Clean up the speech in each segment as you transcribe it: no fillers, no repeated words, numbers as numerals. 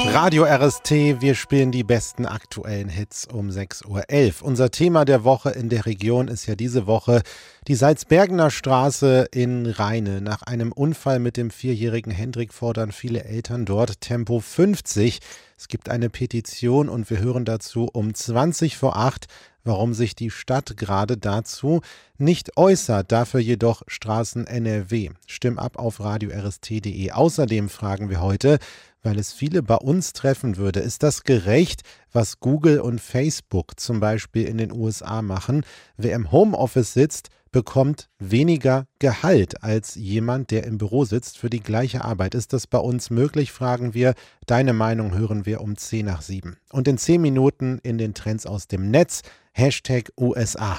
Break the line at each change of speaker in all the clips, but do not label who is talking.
Radio RST, wir spielen die besten aktuellen Hits um 6.11 Uhr. Unser Thema der Woche in der Region ist ja diese Woche die Salzbergener Straße in Rheine. Nach einem Unfall mit dem 4-jährigen Hendrik fordern viele Eltern dort Tempo 50. Es gibt eine Petition und wir hören dazu um 7:20, warum sich die Stadt gerade dazu nicht äußert, dafür jedoch Straßen NRW. Stimm ab auf radio-rst.de. Außerdem fragen wir heute, weil es viele bei uns treffen würde, ist das gerecht, was Google und Facebook zum Beispiel in den USA machen? Wer im Homeoffice sitzt, bekommt weniger Gehalt als jemand, der im Büro sitzt für die gleiche Arbeit. Ist das bei uns möglich, fragen wir. Deine Meinung hören wir um 7:10. Und in 10 Minuten in den Trends aus dem Netz, #USA.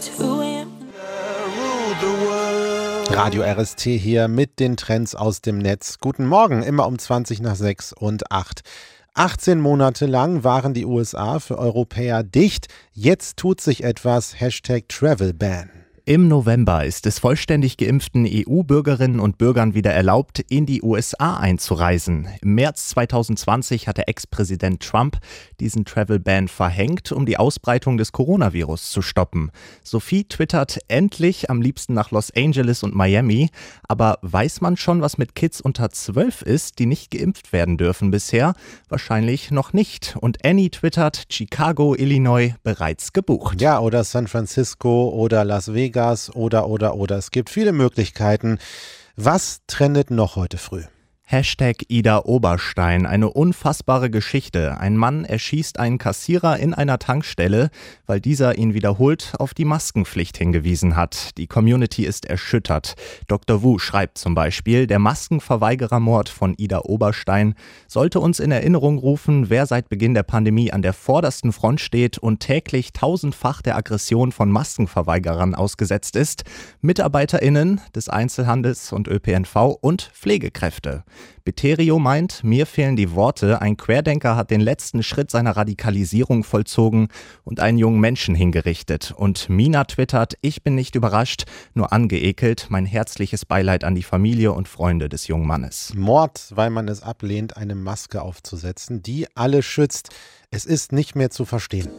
Radio RST hier mit den Trends aus dem Netz. Guten Morgen, immer um 6:20 und 8. 18 Monate lang waren die USA für Europäer dicht. Jetzt tut sich etwas, #Travelban.
Im November ist es vollständig geimpften EU-Bürgerinnen und Bürgern wieder erlaubt, in die USA einzureisen. Im März 2020 hatte Ex-Präsident Trump diesen Travel-Ban verhängt, um die Ausbreitung des Coronavirus zu stoppen. Sophie twittert endlich am liebsten nach Los Angeles und Miami. Aber weiß man schon, was mit Kids unter 12 ist, die nicht geimpft werden dürfen bisher? Wahrscheinlich noch nicht. Und Annie twittert, Chicago, Illinois bereits gebucht.
Ja, oder San Francisco oder Las Vegas oder. Es gibt viele Möglichkeiten. Was trendet noch heute früh?
#Ida Oberstein, eine unfassbare Geschichte. Ein Mann erschießt einen Kassierer in einer Tankstelle, weil dieser ihn wiederholt auf die Maskenpflicht hingewiesen hat. Die Community ist erschüttert. Dr. Wu schreibt zum Beispiel, der Maskenverweigerermord von Ida Oberstein sollte uns in Erinnerung rufen, wer seit Beginn der Pandemie an der vordersten Front steht und täglich tausendfach der Aggression von Maskenverweigerern ausgesetzt ist. MitarbeiterInnen des Einzelhandels und ÖPNV und Pflegekräfte. Beterio meint, mir fehlen die Worte, ein Querdenker hat den letzten Schritt seiner Radikalisierung vollzogen und einen jungen Menschen hingerichtet. Und Mina twittert, ich bin nicht überrascht, nur angeekelt, mein herzliches Beileid an die Familie und Freunde des jungen Mannes.
Mord, weil man es ablehnt, eine Maske aufzusetzen, die alle schützt. Es ist nicht mehr zu verstehen.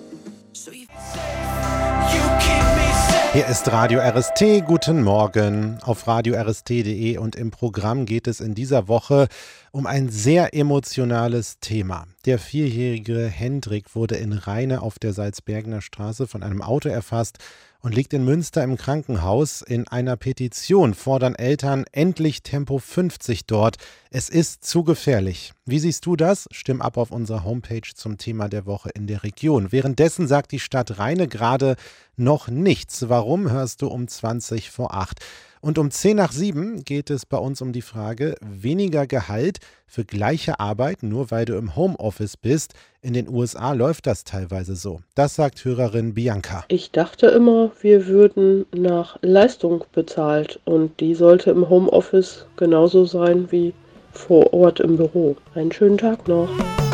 Hier ist Radio RST, guten Morgen. Auf radio-rst.de und im Programm geht es in dieser Woche um ein sehr emotionales Thema. Der 4-jährige Hendrik wurde in Rheine auf der Salzbergener Straße von einem Auto erfasst und liegt in Münster im Krankenhaus. In einer Petition fordern Eltern endlich Tempo 50 dort. Es ist zu gefährlich. Wie siehst du das? Stimm ab auf unserer Homepage zum Thema der Woche in der Region. Währenddessen sagt die Stadt Rheine gerade noch nichts. Warum, hörst du um 7:20. Und um 6:10 geht es bei uns um die Frage, weniger Gehalt für gleiche Arbeit, nur weil du im Homeoffice bist. In den USA läuft das teilweise so. Das sagt Hörerin Bianca.
Ich dachte immer, wir würden nach Leistung bezahlt und die sollte im Homeoffice genauso sein wie vor Ort im Büro. Einen schönen Tag noch.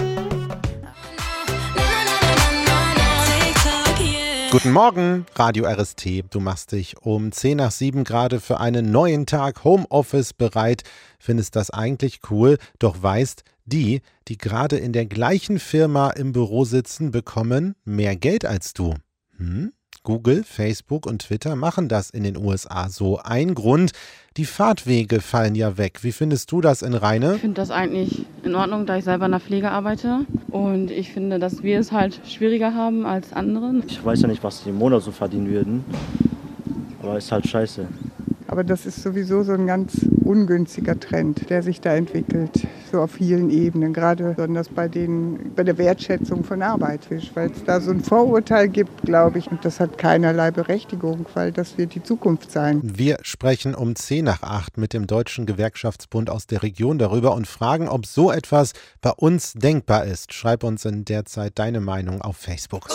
Guten Morgen, Radio RST. Du machst dich um 6:10 gerade für einen neuen Tag Homeoffice bereit. Findest das eigentlich cool, doch weißt, die gerade in der gleichen Firma im Büro sitzen, bekommen mehr Geld als du. Google, Facebook und Twitter machen das in den USA so. Ein Grund, die Fahrtwege fallen ja weg. Wie findest du das in Rheine?
Ich finde das eigentlich in Ordnung, da ich selber in der Pflege arbeite. Und ich finde, dass wir es halt schwieriger haben als andere.
Ich weiß ja nicht, was die im Monat so verdienen würden. Aber ist halt scheiße.
Aber das ist sowieso so ein ganz ungünstiger Trend, der sich da entwickelt, so auf vielen Ebenen, gerade besonders bei der Wertschätzung von Arbeit, weil es da so ein Vorurteil gibt, glaube ich, und das hat keinerlei Berechtigung, weil das wird die Zukunft sein.
Wir sprechen um 7:10 mit dem Deutschen Gewerkschaftsbund aus der Region darüber und fragen, ob so etwas bei uns denkbar ist. Schreib uns in der Zeit deine Meinung auf Facebook.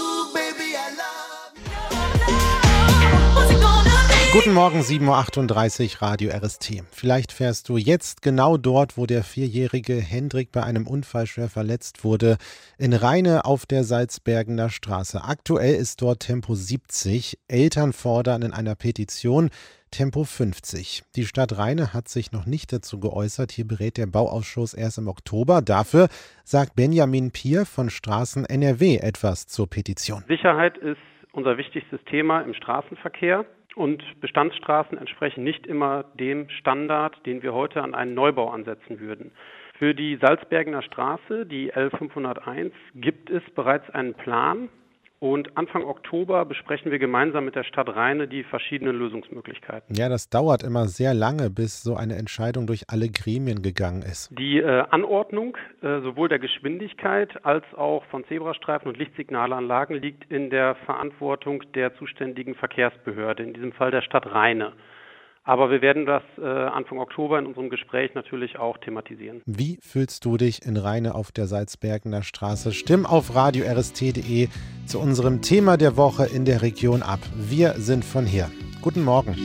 Guten Morgen, 7:38 Uhr, Radio RST. Vielleicht fährst du jetzt genau dort, wo der 4-jährige Hendrik bei einem Unfall schwer verletzt wurde, in Rheine auf der Salzbergener Straße. Aktuell ist dort Tempo 70. Eltern fordern in einer Petition Tempo 50. Die Stadt Rheine hat sich noch nicht dazu geäußert. Hier berät der Bauausschuss erst im Oktober. Dafür sagt Benjamin Pier von Straßen NRW etwas zur Petition.
Sicherheit ist unser wichtigstes Thema im Straßenverkehr. Und Bestandsstraßen entsprechen nicht immer dem Standard, den wir heute an einen Neubau ansetzen würden. Für die Salzbergener Straße, die L501, gibt es bereits einen Plan. Und Anfang Oktober besprechen wir gemeinsam mit der Stadt Rheine die verschiedenen Lösungsmöglichkeiten.
Ja, das dauert immer sehr lange, bis so eine Entscheidung durch alle Gremien gegangen ist.
Die Anordnung sowohl der Geschwindigkeit als auch von Zebrastreifen und Lichtsignalanlagen liegt in der Verantwortung der zuständigen Verkehrsbehörde, in diesem Fall der Stadt Rheine. Aber wir werden das Anfang Oktober in unserem Gespräch natürlich auch thematisieren.
Wie fühlst du dich in Rheine auf der Salzbergener Straße? Stimm auf radio-rst.de zu unserem Thema der Woche in der Region ab. Wir sind von hier. Guten Morgen.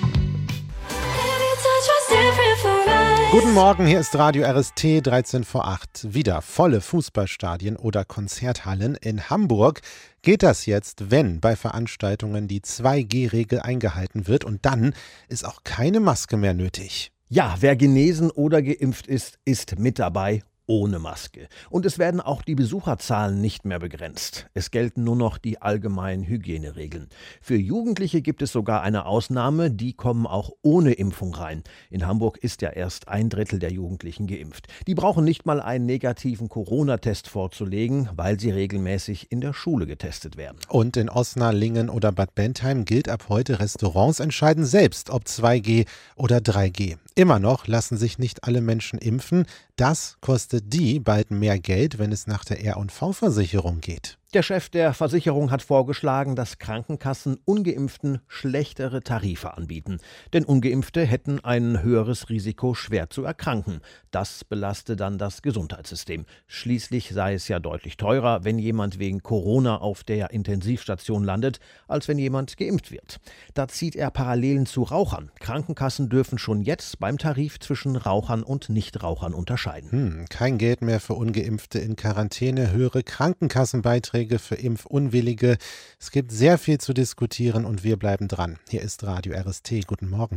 Guten Morgen, hier ist Radio RST 13 vor 8. Wieder volle Fußballstadien oder Konzerthallen. In Hamburg geht das jetzt, wenn bei Veranstaltungen die 2G-Regel eingehalten wird, und dann ist auch keine Maske mehr nötig.
Ja, wer genesen oder geimpft ist, ist mit dabei. Ohne Maske. Und es werden auch die Besucherzahlen nicht mehr begrenzt. Es gelten nur noch die allgemeinen Hygieneregeln. Für Jugendliche gibt es sogar eine Ausnahme, die kommen auch ohne Impfung rein. In Hamburg ist ja erst 1/3 der Jugendlichen geimpft. Die brauchen nicht mal einen negativen Corona-Test vorzulegen, weil sie regelmäßig in der Schule getestet werden.
Und in Osnabrück, Lingen oder Bad Bentheim gilt ab heute, Restaurants entscheiden selbst, ob 2G oder 3G. Immer noch lassen sich nicht alle Menschen impfen. Das kostet die bald mehr Geld, wenn es nach der R&V-Versicherung geht.
Der Chef der Versicherung hat vorgeschlagen, dass Krankenkassen Ungeimpften schlechtere Tarife anbieten. Denn Ungeimpfte hätten ein höheres Risiko, schwer zu erkranken. Das belaste dann das Gesundheitssystem. Schließlich sei es ja deutlich teurer, wenn jemand wegen Corona auf der Intensivstation landet, als wenn jemand geimpft wird. Da zieht er Parallelen zu Rauchern. Krankenkassen dürfen schon jetzt beim Tarif zwischen Rauchern und Nichtrauchern unterscheiden.
Kein Geld mehr für Ungeimpfte in Quarantäne, höhere Krankenkassenbeiträge für Impfunwillige. Es gibt sehr viel zu diskutieren und wir bleiben dran. Hier ist Radio RST. Guten Morgen.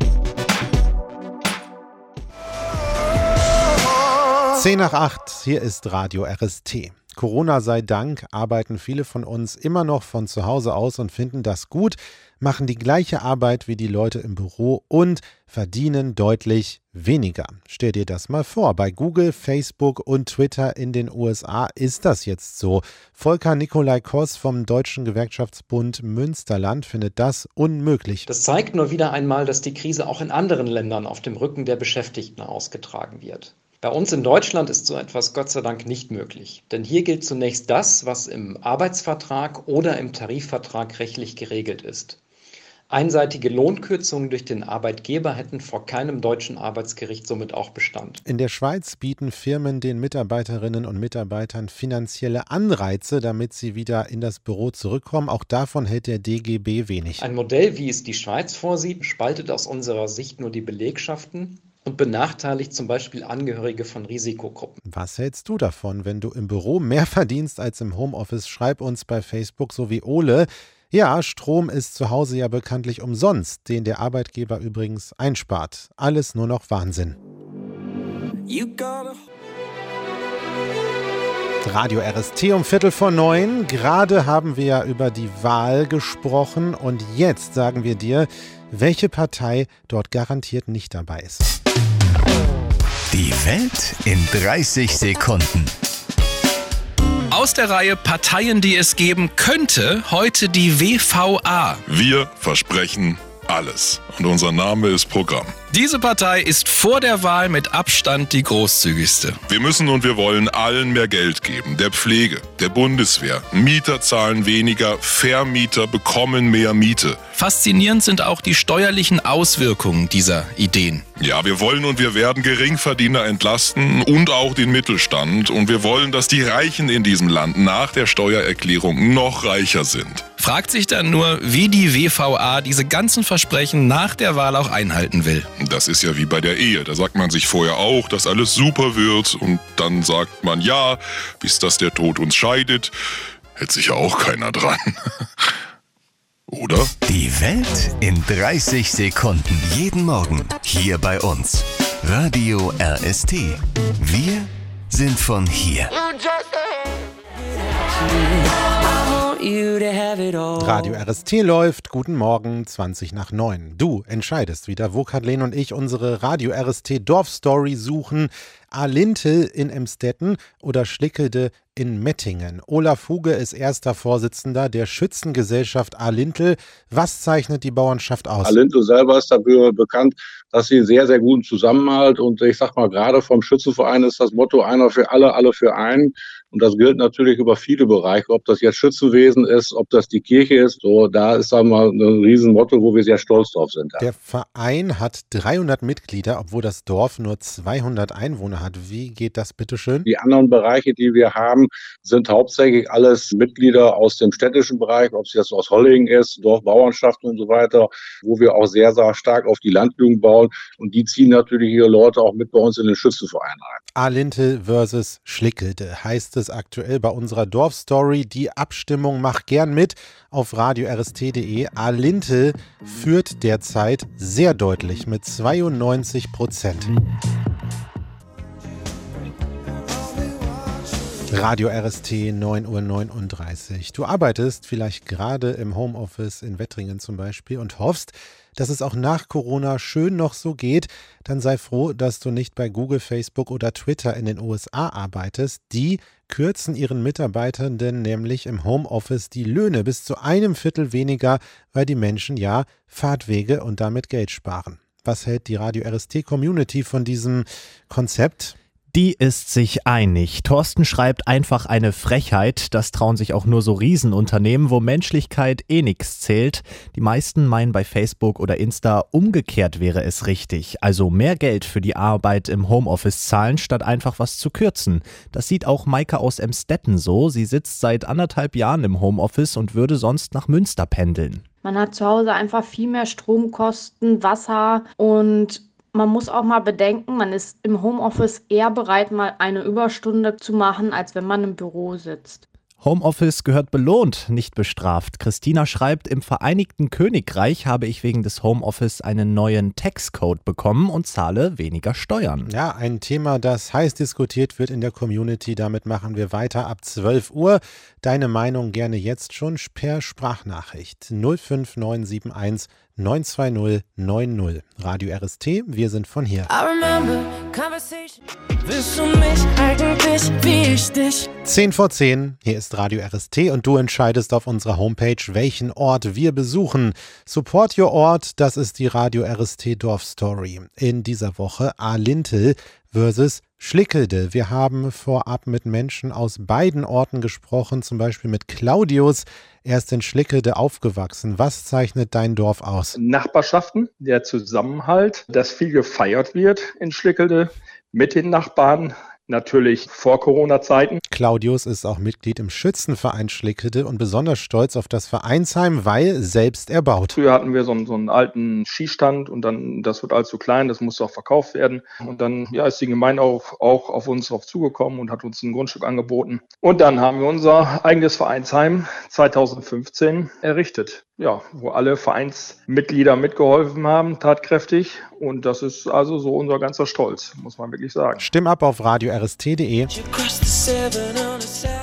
7:10, hier ist Radio RST. Corona sei Dank arbeiten viele von uns immer noch von zu Hause aus und finden das gut, machen die gleiche Arbeit wie die Leute im Büro und verdienen deutlich weniger. Stell dir das mal vor, bei Google, Facebook und Twitter in den USA ist das jetzt so. Volker Nikolai Koss vom Deutschen Gewerkschaftsbund Münsterland findet das unmöglich.
Das zeigt nur wieder einmal, dass die Krise auch in anderen Ländern auf dem Rücken der Beschäftigten ausgetragen wird. Bei uns in Deutschland ist so etwas Gott sei Dank nicht möglich. Denn hier gilt zunächst das, was im Arbeitsvertrag oder im Tarifvertrag rechtlich geregelt ist. Einseitige Lohnkürzungen durch den Arbeitgeber hätten vor keinem deutschen Arbeitsgericht somit auch Bestand.
In der Schweiz bieten Firmen den Mitarbeiterinnen und Mitarbeitern finanzielle Anreize, damit sie wieder in das Büro zurückkommen. Auch davon hält der DGB wenig.
Ein Modell, wie es die Schweiz vorsieht, spaltet aus unserer Sicht nur die Belegschaften und benachteiligt zum Beispiel Angehörige von Risikogruppen.
Was hältst du davon, wenn du im Büro mehr verdienst als im Homeoffice? Schreib uns bei Facebook, so wie Ole. Ja, Strom ist zu Hause ja bekanntlich umsonst, den der Arbeitgeber übrigens einspart. Alles nur noch Wahnsinn. Radio RST um 8:45. Gerade haben wir ja über die Wahl gesprochen und jetzt sagen wir dir, welche Partei dort garantiert nicht dabei ist.
Die Welt in 30 Sekunden.
Aus der Reihe Parteien, die es geben könnte, heute die WVA.
Wir versprechen alles. Und unser Name ist Programm.
Diese Partei ist vor der Wahl mit Abstand die großzügigste.
Wir müssen und wir wollen allen mehr Geld geben. Der Pflege, der Bundeswehr. Mieter zahlen weniger, Vermieter bekommen mehr Miete.
Faszinierend sind auch die steuerlichen Auswirkungen dieser Ideen.
Ja, wir wollen und wir werden Geringverdiener entlasten und auch den Mittelstand. Und wir wollen, dass die Reichen in diesem Land nach der Steuererklärung noch reicher sind.
Fragt sich dann nur, wie die WVA diese ganzen Versprechen nach der Wahl auch einhalten will.
Das ist ja wie bei der Ehe. Da sagt man sich vorher auch, dass alles super wird. Und dann sagt man ja, bis dass der Tod uns scheidet. Hält sich ja auch keiner dran. Oder?
Die Welt in 30 Sekunden. Jeden Morgen hier bei uns. Radio RST. Wir sind von hier.
Radio RST läuft. Guten Morgen, 20:09. Du entscheidest wieder, wo Kathleen und ich unsere Radio RST Dorfstory suchen. Alintel in Emstetten oder Schlickelde in Mettingen. Olaf Huge ist erster Vorsitzender der Schützengesellschaft Alintel. Was zeichnet die Bauernschaft aus?
Alintel selber ist dafür bekannt, dass sie sehr, sehr guten Zusammenhalt und ich sag mal, gerade vom Schützenverein ist das Motto einer für alle, alle für einen. Und das gilt natürlich über viele Bereiche, ob das jetzt Schützenwesen ist, ob das die Kirche ist. So, da ist dann mal ein Riesenmotto, wo wir sehr stolz drauf sind.
Der Verein hat 300 Mitglieder, obwohl das Dorf nur 200 Einwohner hat. Wie geht das bitteschön?
Die anderen Bereiche, die wir haben, sind hauptsächlich alles Mitglieder aus dem städtischen Bereich, ob es jetzt aus Hollingen ist, Dorfbauernschaften und so weiter, wo wir auch sehr, sehr stark auf die Landjugend bauen. Und die ziehen natürlich ihre Leute auch mit bei uns in den Schützenverein ein.
Alintel versus Schlickelde heißt es aktuell bei unserer Dorfstory. Die Abstimmung macht gern mit auf radiorst.de. Alintel führt derzeit sehr deutlich mit 92%. Radio RST 9:39 Uhr. Du arbeitest vielleicht gerade im Homeoffice in Wettringen zum Beispiel und hoffst, dass es auch nach Corona schön noch so geht. Dann sei froh, dass du nicht bei Google, Facebook oder Twitter in den USA arbeitest. Die kürzen ihren Mitarbeitenden nämlich im Homeoffice die Löhne bis zu 1/4 weniger, weil die Menschen ja Fahrtwege und damit Geld sparen. Was hält die Radio RST Community von diesem Konzept?
Die ist sich einig. Thorsten schreibt einfach eine Frechheit. Das trauen sich auch nur so Riesenunternehmen, wo Menschlichkeit nichts zählt. Die meisten meinen bei Facebook oder Insta, umgekehrt wäre es richtig. Also mehr Geld für die Arbeit im Homeoffice zahlen, statt einfach was zu kürzen. Das sieht auch Maike aus Emstetten so. Sie sitzt seit 1,5 Jahren im Homeoffice und würde sonst nach Münster pendeln.
Man hat zu Hause einfach viel mehr Stromkosten, Wasser und man muss auch mal bedenken, man ist im Homeoffice eher bereit, mal eine Überstunde zu machen, als wenn man im Büro sitzt.
Homeoffice gehört belohnt, nicht bestraft. Christina schreibt, im Vereinigten Königreich habe ich wegen des Homeoffice einen neuen Taxcode bekommen und zahle weniger Steuern.
Ja, ein Thema, das heiß diskutiert wird in der Community. Damit machen wir weiter ab 12 Uhr. Deine Meinung gerne jetzt schon per Sprachnachricht 05971 920 90. Radio RST, wir sind von hier. 10:10, hier ist Radio RST und du entscheidest auf unserer Homepage, welchen Ort wir besuchen. Support Your Ort, das ist die Radio RST Dorfstory. In dieser Woche Alintel versus Schlickelde. Wir haben vorab mit Menschen aus beiden Orten gesprochen, zum Beispiel mit Claudius. Er ist in Schlickelde aufgewachsen. Was zeichnet dein Dorf aus?
Nachbarschaften, der Zusammenhalt, dass viel gefeiert wird in Schlickelde mit den Nachbarn. Natürlich vor Corona-Zeiten.
Claudius ist auch Mitglied im Schützenverein Schlickelde und besonders stolz auf das Vereinsheim, weil selbst erbaut.
Früher hatten wir so einen alten Skistand und dann, das wird allzu klein, das musste auch verkauft werden. Und dann ist die Gemeinde auch auf uns drauf zugekommen und hat uns ein Grundstück angeboten. Und dann haben wir unser eigenes Vereinsheim 2015 errichtet. Ja, wo alle Vereinsmitglieder mitgeholfen haben, tatkräftig. Und das ist also so unser ganzer Stolz, muss man wirklich sagen.
Stimm ab auf radiorst.de.